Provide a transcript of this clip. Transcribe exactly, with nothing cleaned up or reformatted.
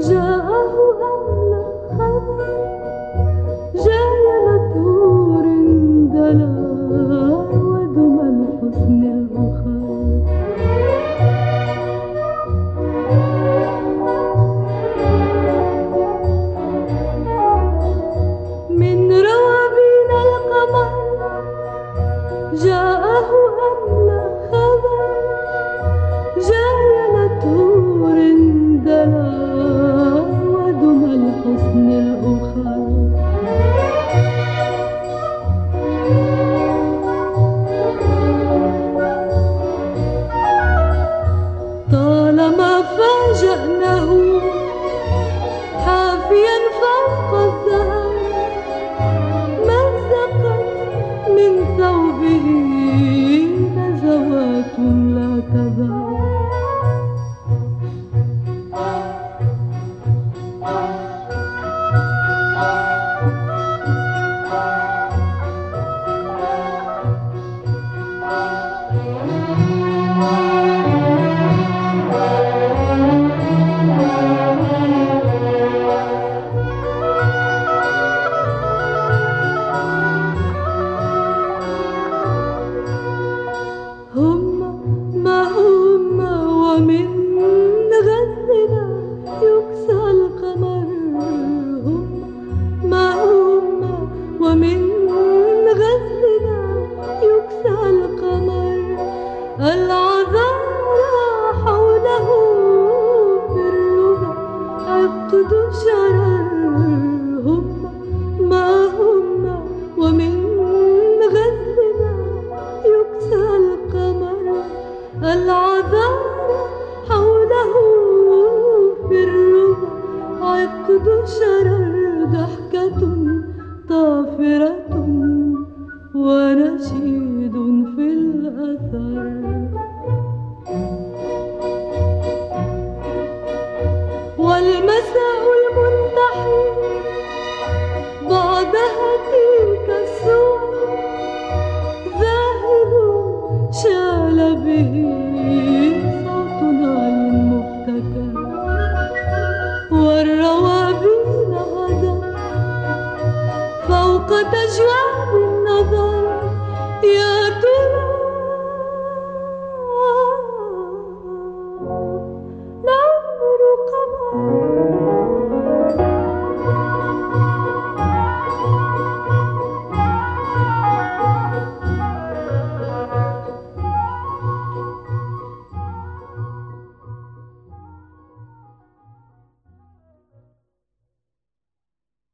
جاءه أملى خبر جاي مدهور دلا ودم الحسن الأخر من روابين القمر جاءه أملى خبر جاي مدهور دلا ودم الحسن الأخر طالما فاجأناه حافيا فوق الزهر مزقت من ثوبه نزوات لا تذهب هم ما هم ومن غزنا يكسى القمر هم ما هم ومن غزنا يكسى القمر العذارى حوله في الربا عقد شرر هم ما هم ومن غزنا يكسى القمر العذارى حوله في الربا عقد شرر ضحكة طافرة ونشيد في الأثر والمساء المنتحي بعدها تلك الصور ذاهب شال به صوت نعي مبتكر والروابين غدا فوق تجواب النظر يا